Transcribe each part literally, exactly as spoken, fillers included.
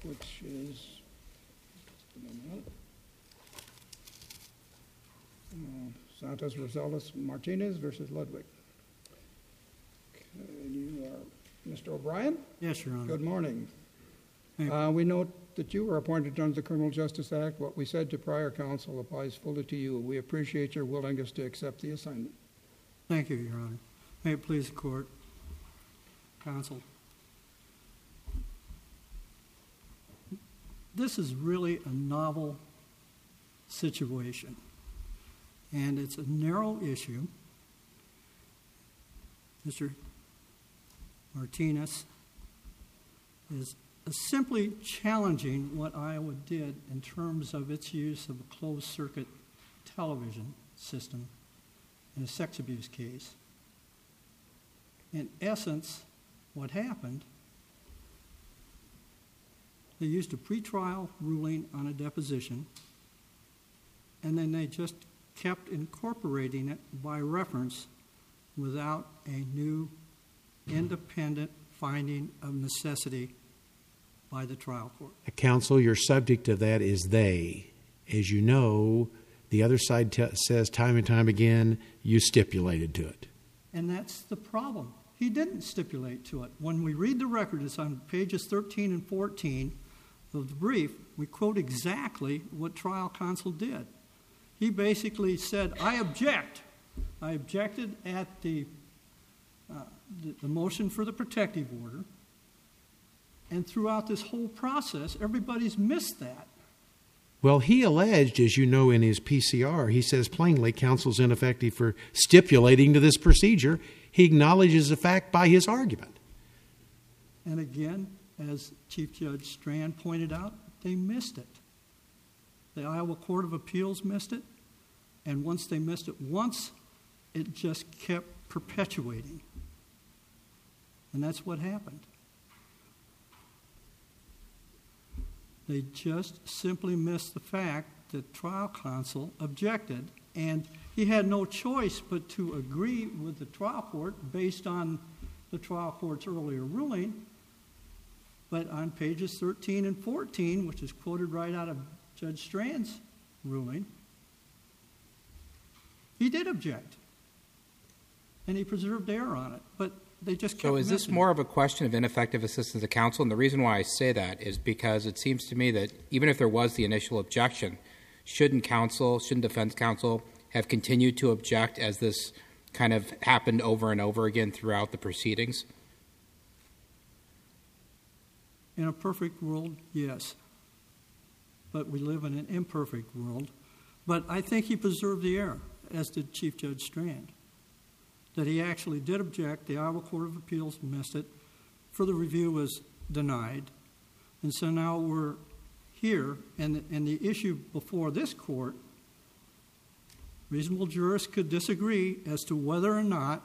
which is just a minute, uh, Santos Rosales Martinez versus Ludwig. Okay, you are Mister O'Brien? Yes, Your Honor. Good morning. Hey. Uh, we note that you were appointed under the Criminal Justice Act. What we said to prior counsel applies fully to you. We appreciate your willingness to accept the assignment. Thank you, Your Honor. May it please the court, counsel. This is really a novel situation, and it's a narrow issue. Mister Martinez is simply challenging what Iowa did in terms of its use of a closed-circuit television system in a sex abuse case. In essence, what happened, they used a pretrial ruling on a deposition, and then they just kept incorporating it by reference without a new independent finding of necessity by the trial court. Counsel, your subject of that is they. As you know, the other side t- says time and time again, you stipulated to it. And that's the problem. He didn't stipulate to it. When we read the record, it's on pages thirteen and fourteen of the brief, we quote exactly what trial counsel did. He basically said, I object. I objected at the, uh, the, the motion for the protective order. And throughout this whole process, everybody's missed that. Well, he alleged, as you know in his P C R, he says plainly counsel's ineffective for stipulating to this procedure. He acknowledges the fact by his argument. And again, as Chief Judge Strand pointed out, they missed it. The Iowa Court of Appeals missed it, and once they missed it once, it just kept perpetuating. And that's what happened. They just simply missed the fact that trial counsel objected, and he had no choice but to agree with the trial court based on the trial court's earlier ruling. But on pages thirteen and fourteen, which is quoted right out of Judge Strand's ruling, he did object, and he preserved error on it. But they just kept So is this missing more it. of a question of ineffective assistance of counsel? And the reason why I say that is because it seems to me that even if there was the initial objection, shouldn't counsel, shouldn't defense counsel have continued to object as this kind of happened over and over again throughout the proceedings? In a perfect world, yes. But we live in an imperfect world. But I think he preserved the error, as did Chief Judge Strand, that he actually did object. The Iowa Court of Appeals missed it. Further review was denied. And so now we're here, and, and the issue before this court, reasonable jurists could disagree as to whether or not,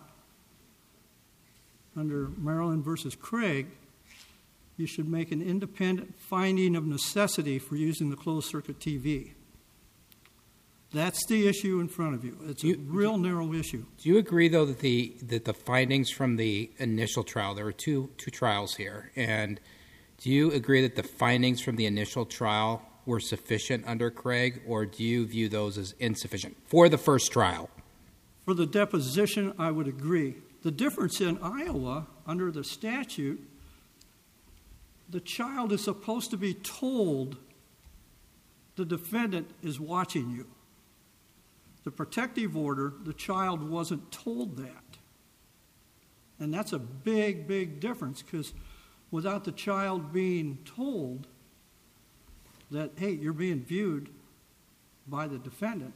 under Maryland versus Craig, you should make an independent finding of necessity for using the closed-circuit T V. That's the issue in front of you. It's you, a real narrow issue. Do you agree, though, that the that the findings from the initial trial, there were two two trials here, and do you agree that the findings from the initial trial were sufficient under Craig, or do you view those as insufficient for the first trial? For the deposition, I would agree. The difference in Iowa, under the statute, the child is supposed to be told the defendant is watching you. The protective order, the child wasn't told that. And that's a big, big difference, because without the child being told that, hey, you're being viewed by the defendant,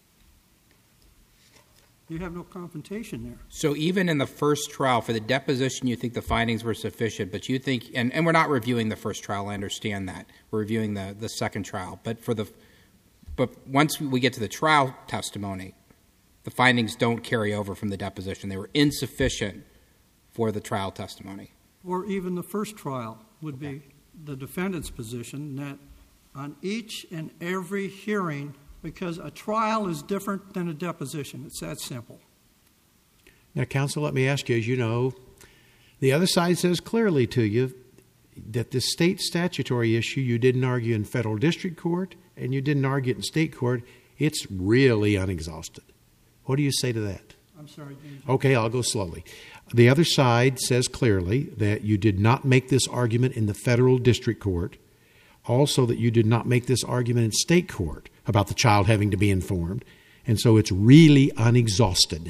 you have no confrontation there. So even in the first trial, for the deposition, you think the findings were sufficient, but you think, and, and we're not reviewing the first trial, I understand that. We're reviewing the, the second trial. But for the but once we get to the trial testimony, the findings don't carry over from the deposition. They were insufficient for the trial testimony. Or even the first trial would be the defendant's position that on each and every hearing, because a trial is different than a deposition. It's that simple. Now, counsel, let me ask you, as you know, the other side says clearly to you, that the state statutory issue you didn't argue in federal district court and you didn't argue it in state court, it's really unexhausted. What do you say to that? I'm sorry, James. Okay, I'll go slowly. The other side says clearly that you did not make this argument in the federal district court. Also that you did not make this argument in state court about the child having to be informed. And so it's really unexhausted.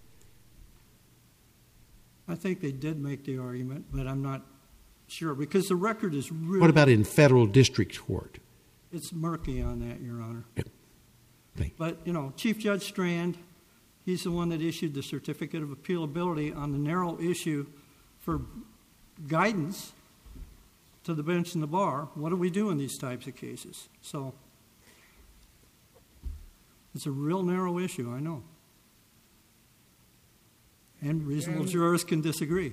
I think they did make the argument, but I'm not sure because the record is really... What about in federal district court? It's murky on that, Your Honor. Yep. Thank- But, you know, Chief Judge Strand, he's the one that issued the certificate of appealability on the narrow issue for guidance to the bench and the bar. What do we do in these types of cases? So it's a real narrow issue, I know. And reasonable And- jurors can disagree.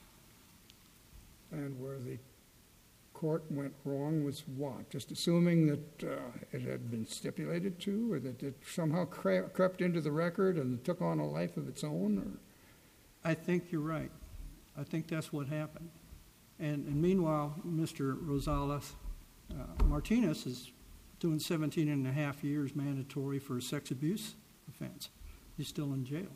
And where the court went wrong was what? Just assuming that uh, it had been stipulated to, or that it somehow cre- crept into the record and took on a life of its own? Or? I think you're right. I think that's what happened. And, and meanwhile, Mister Rosales uh, Martinez is doing seventeen and a half years mandatory for a sex abuse offense. He's still in jail.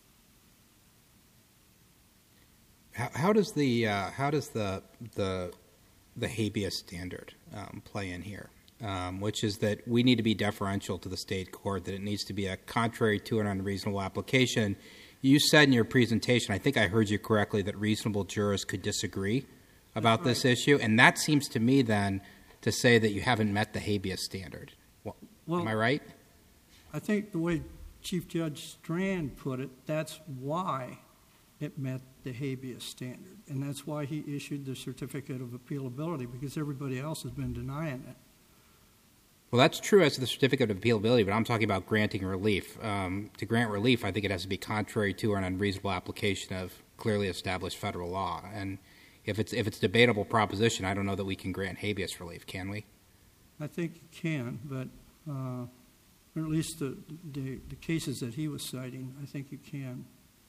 How, how does the uh, how does the the the habeas standard um, play in here? Um, which is that we need to be deferential to the state court, that it needs to be a contrary to an unreasonable application. You said in your presentation, I think I heard you correctly, that reasonable jurors could disagree about That's this issue, and that seems to me then to say that you haven't met the habeas standard. Well, Well, am I right? I think the way Chief Judge Strand put it, that's why it met the habeas standard. And that's why he issued the certificate of appealability, because everybody else has been denying it. Well, that's true as to the certificate of appealability, but I'm talking about granting relief. Um, to grant relief, I think it has to be contrary to or an unreasonable application of clearly established federal law. And if it's if it's a debatable proposition, I don't know that we can grant habeas relief, can we? I think you can, but uh, or at least the, the the cases that he was citing, I think you can.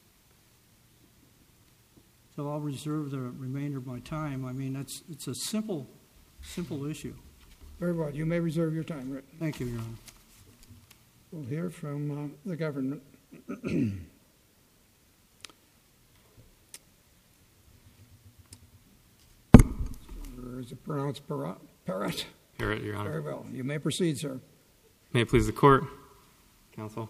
So I'll reserve the remainder of my time. I mean, that's it's a simple, simple issue. Very well. You may reserve your time, Rick. Thank you, Your Honor. We'll hear from uh, the government. Or is it pronounced Parrot? Parrot? Parrot, Your Honor. Very well. You may proceed, sir. May it please the Court, Counsel.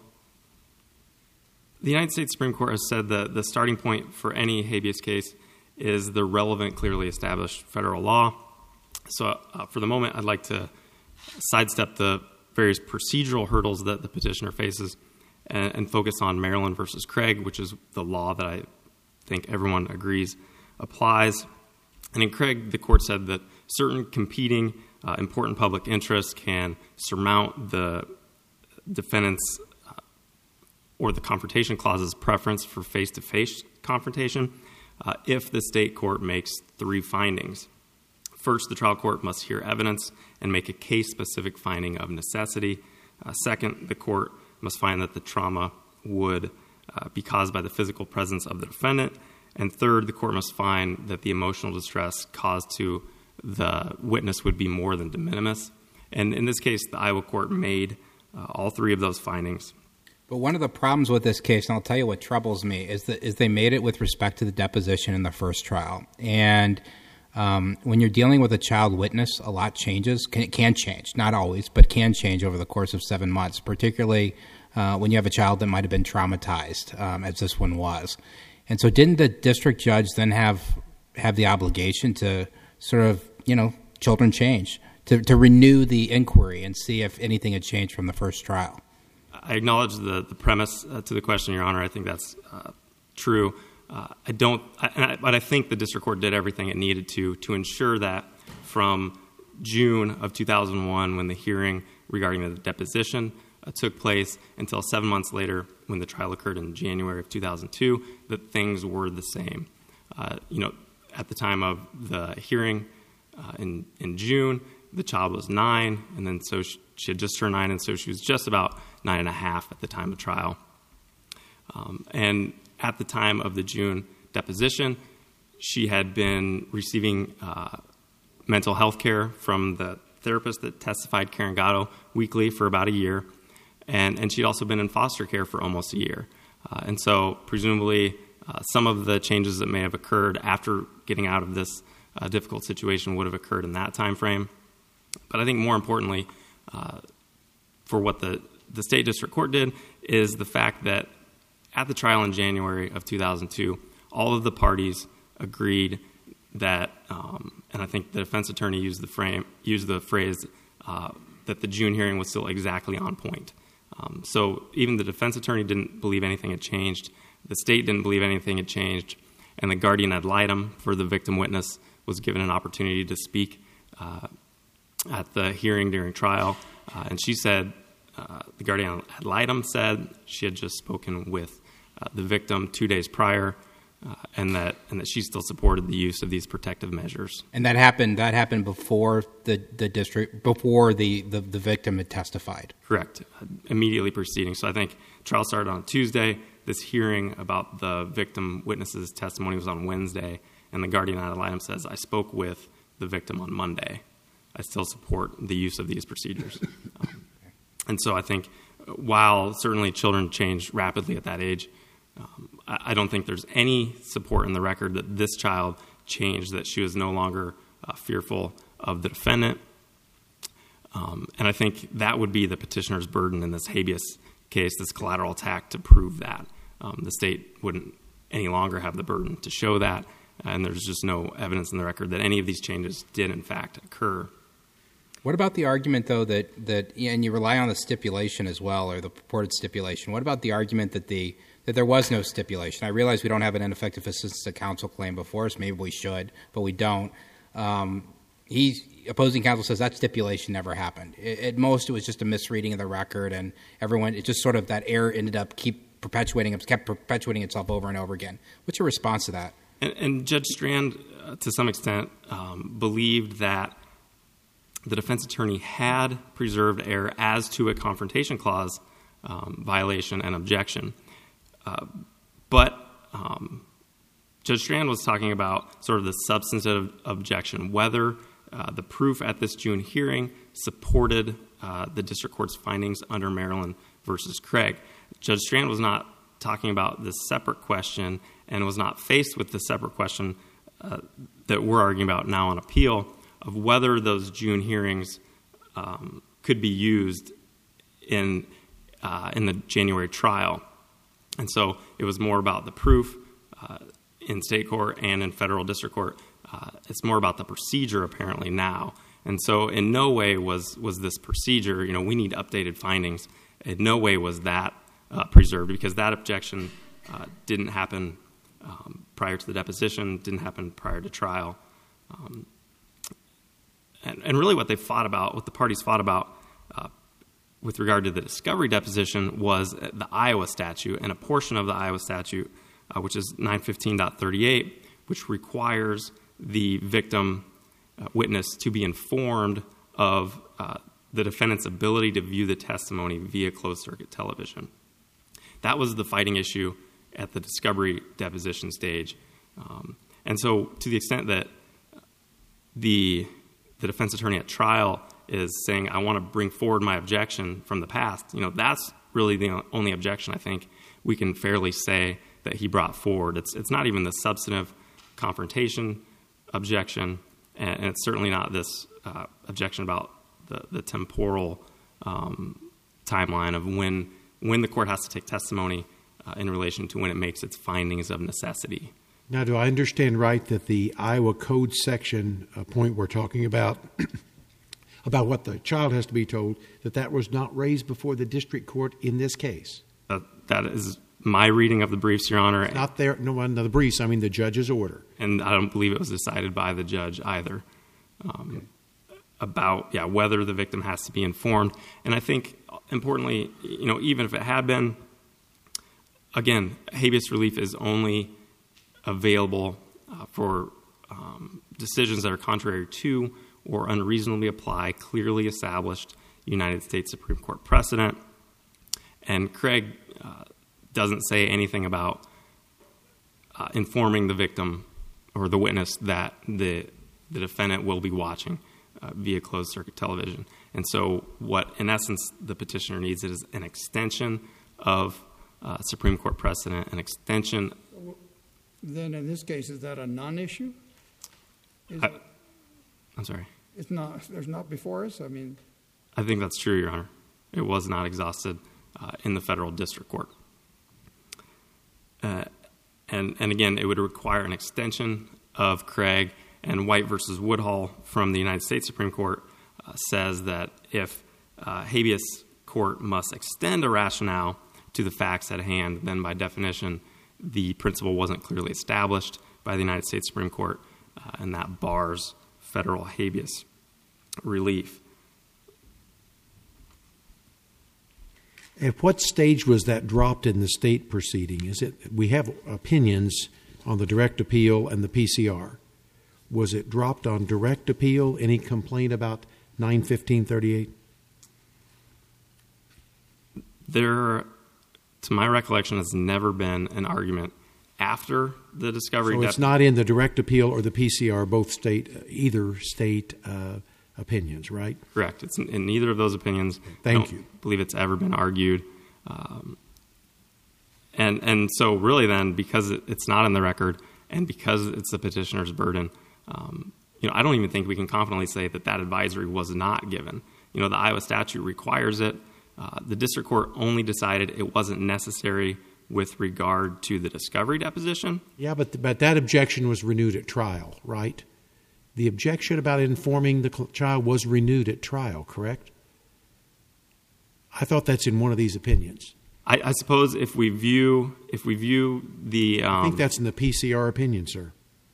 The United States Supreme Court has said that the starting point for any habeas case is the relevant, clearly established federal law. So uh, for the moment, I'd like to sidestep the various procedural hurdles that the petitioner faces and, and focus on Maryland versus Craig, which is the law that I think everyone agrees applies. And in Craig, the court said that certain competing uh, important public interests can surmount the defendant's uh, or the confrontation clause's preference for face-to-face confrontation uh, if the state court makes three findings. First, the trial court must hear evidence and make a case-specific finding of necessity. Uh, second, the court must find that the trauma would uh, be caused by the physical presence of the defendant. And third, the court must find that the emotional distress caused to the witness would be more than de minimis. And in this case, the Iowa court made uh, all three of those findings. But one of the problems with this case, and I'll tell you what troubles me, is that is they made it with respect to the deposition in the first trial. And um, when you're dealing with a child witness, a lot changes. Can, it can change, not always, but can change over the course of seven months, particularly uh, when you have a child that might have been traumatized, um, as this one was. And so didn't the district judge then have have the obligation to sort of, you know, children change, to, to renew the inquiry and see if anything had changed from the first trial? I acknowledge the, the premise uh, to the question, Your Honor. I think that's uh, true. Uh, I don't, I, I, but I think the district court did everything it needed to to ensure that from June of two thousand one, when the hearing regarding the deposition uh, took place, until seven months later, when the trial occurred in January of two thousand two, that things were the same. Uh, you know, at the time of the hearing uh, in in June, the child was nine, and then so she, she had just turned nine, and so she was just about nine and a half at the time of trial. Um, and at the time of the June deposition, she had been receiving uh, mental health care from the therapist that testified, Karen Gatto, weekly for about a year. And, and she'd also been in foster care for almost a year. Uh, and so presumably uh, some of the changes that may have occurred after getting out of this uh, difficult situation would have occurred in that time frame. But I think more importantly, uh, for what the, the state district court did, is the fact that at the trial in January of two thousand two, all of the parties agreed that, um, and I think the defense attorney used the frame, used the phrase uh, that the June hearing was still exactly on point. Um, so even the defense attorney didn't believe anything had changed. The state didn't believe anything had changed. And the guardian ad litem for the victim witness was given an opportunity to speak uh, at the hearing during trial. Uh, and she said, uh, the guardian ad litem said she had just spoken with uh, the victim two days prior, uh, and that and that she still supported the use of these protective measures. And that happened. That happened before the, the district, before the, the, the victim had testified. Correct. Uh, immediately preceding. So I think trial started on Tuesday. This hearing about the victim witness's testimony was on Wednesday, and the guardian ad litem says, "I spoke with the victim on Monday. I still support the use of these procedures." um, and so I think, while certainly children change rapidly at that age, Um, I don't think there's any support in the record that this child changed, that she was no longer uh, fearful of the defendant. Um, and I think that would be the petitioner's burden in this habeas case, this collateral attack, to prove that. Um, the state wouldn't any longer have the burden to show that, and there's just no evidence in the record that any of these changes did, in fact, occur. What about the argument, though, that, that and you rely on the stipulation as well, or the purported stipulation. What about the argument that the that there was no stipulation? I realize we don't have an ineffective assistance of counsel claim before us. Maybe we should, but we don't. Um, he's, opposing counsel says that stipulation never happened. It, at most, it was just a misreading of the record, and everyone, it just sort of, that error ended up keep perpetuating, kept perpetuating itself over and over again. What's your response to that? And, and Judge Strand, uh, to some extent, um, believed that the defense attorney had preserved error as to a confrontation clause um, violation and objection. Uh, but um, Judge Strand was talking about sort of the substantive objection, whether uh, the proof at this June hearing supported uh, the district court's findings under Maryland versus Craig. Judge Strand was not talking about this separate question and was not faced with the separate question uh, that we're arguing about now on appeal, of whether those June hearings um, could be used in uh, in the January trial. And so it was more about the proof uh, in state court and in federal district court. Uh, it's more about the procedure apparently now. And so in no way was was this procedure, you know, we need updated findings. In no way was that uh, preserved, because that objection uh, didn't happen um, prior to the deposition, didn't happen prior to trial. Um, and, and really what they fought about, what the parties fought about uh, with regard to the discovery deposition was the Iowa statute, and a portion of the Iowa statute, uh, which is nine fifteen point thirty-eight, which requires the victim uh, witness to be informed of uh, the defendant's ability to view the testimony via closed-circuit television. That was the fighting issue at the discovery deposition stage. Um, and so to the extent that the the defense attorney at trial is saying, I want to bring forward my objection from the past, you know, that's really the only objection I think we can fairly say that he brought forward. It's it's not even the substantive confrontation objection, and, and it's certainly not this uh, objection about the, the temporal um, timeline of when when the court has to take testimony uh, in relation to when it makes its findings of necessity. Now, do I understand right that the Iowa Code section uh, point we're talking about, about what the child has to be told, that that was not raised before the district court in this case? Uh, that is my reading of the briefs, Your Honor. It's not there, no, no, the briefs, I mean the judge's order. And I don't believe it was decided by the judge either um, okay. about, yeah, whether the victim has to be informed. And I think, importantly, you know, even if it had been, again, habeas relief is only available uh, for um, decisions that are contrary to or unreasonably apply clearly established United States Supreme Court precedent. And Craig uh, doesn't say anything about uh, informing the victim or the witness that the the defendant will be watching uh, via closed-circuit television. And so what, in essence, the petitioner needs is an extension of uh, Supreme Court precedent, an extension. Then in this case, is that a non-issue? Is I, it, I'm sorry. it's not, there's not before us? I mean, I think that's true, Your Honor. It was not exhausted uh, in the federal district court. Uh, and, and again, it would require an extension of Craig, and White versus Woodhull from the United States Supreme Court uh, says that if uh, habeas court must extend a rationale to the facts at hand, then by definition, the principle wasn't clearly established by the United States Supreme Court, uh, and that bars federal habeas relief. At what stage was that dropped in the state proceeding? Is it, we have opinions on the direct appeal and the P C R. Was it dropped on direct appeal? Any complaint about nine fifteen thirty-eight? There, to my recollection, has never been an argument after the discovery. So dep- it's not in the direct appeal or the P C R, both state, either state uh, opinions, right? Correct. It's in, in neither of those opinions. Thank I don't you. believe it's ever been argued. Um, and and so really then, because it, it's not in the record and because it's the petitioner's burden, um, you know, I don't even think we can confidently say that that advisory was not given. You know, the Iowa statute requires it. Uh, the district court only decided it wasn't necessary with regard to the discovery deposition. Yeah, but but that objection was renewed at trial, right? The objection about informing the child was renewed at trial, correct? I thought that's in one of these opinions. I, I suppose if we view if we view the, um, I think that's in the P C R opinion, sir.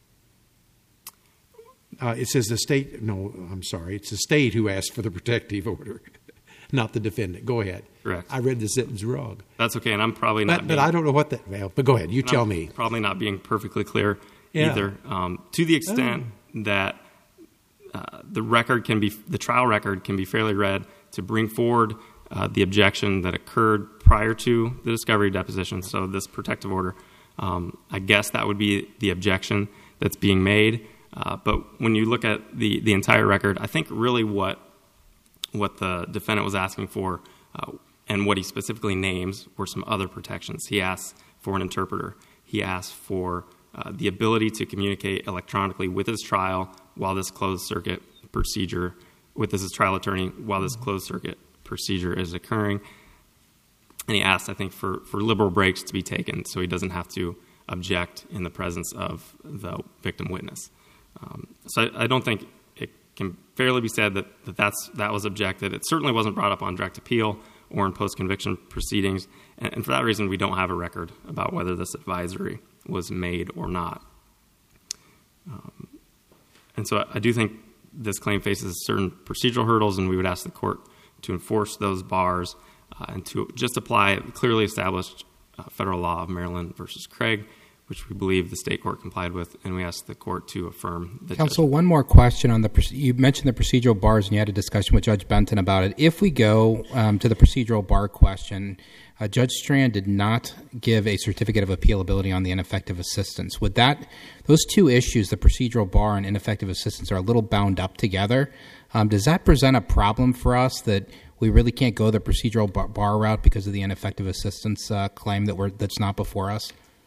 Uh, it says the state. No, I'm sorry. It's the state who asked for the protective order, not the defendant. Go ahead. Correct. I read the sentence wrong. That's okay, and I'm probably not. But, being, but I don't know what that. Well, but go ahead. You tell I'm me. Probably not being perfectly clear Yeah. either. Um, to the extent Oh. that uh, the record can be, the trial record can be fairly read to bring forward uh, the objection that occurred prior to the discovery deposition. So this protective order, um, I guess that would be the objection that's being made. Uh, but when you look at the, the entire record, I think really what what the defendant was asking for uh, and what he specifically names were some other protections. He asked for an interpreter. He asked for uh, the ability to communicate electronically with his trial while this closed circuit procedure, with his trial attorney while this closed circuit procedure is occurring. And he asked, I think, for, for liberal breaks to be taken so he doesn't have to object in the presence of the victim witness. Um, so I, I don't think it can fairly be said that, that that's, that was objected. It certainly wasn't brought up on direct appeal or in post-conviction proceedings. And, and for that reason, we don't have a record about whether this advisory was made or not. Um, and so I, I do think this claim faces certain procedural hurdles, and we would ask the court to enforce those bars uh, and to just apply clearly established uh, federal law of Maryland versus Craig, which we believe the state court complied with, and we ask the court to affirm the Counsel, judgment. one more question on the, you mentioned the procedural bars and you had a discussion with Judge Benton about it. If we go um, to the procedural bar question, uh, Judge Strand did not give a certificate of appealability on the ineffective assistance. Would that, those two issues, the procedural bar and ineffective assistance, are a little bound up together. Um, does that present a problem for us that we really can't go the procedural bar, bar route because of the ineffective assistance uh, claim that we're, that's not before us?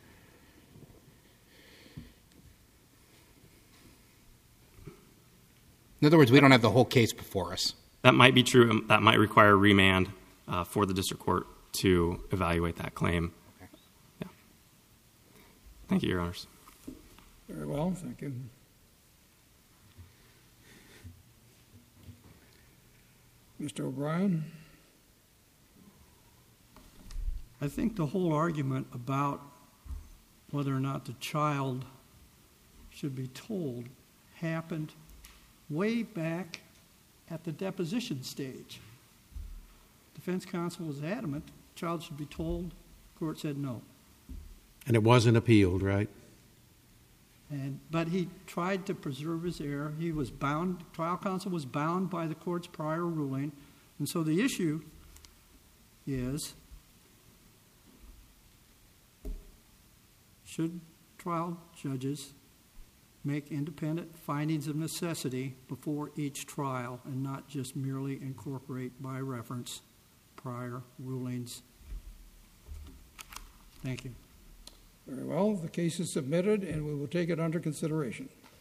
In other words, we don't have the whole case before us. That might be true. That might require remand uh, for the district court to evaluate that claim. Okay. Yeah. Thank you, Your Honors. Very well, thank you. Mister O'Brien? I think the whole argument about whether or not the child should be told happened way back at the deposition stage. Defense counsel was adamant the child should be told. Court said no. And it wasn't appealed, right? And but he tried to preserve his error. He was bound. Trial counsel was bound by the court's prior ruling, and so the issue is: should trial judges make independent findings of necessity before each trial and not just merely incorporate by reference prior rulings. Thank you. Very well. The case is submitted, and we will take it under consideration.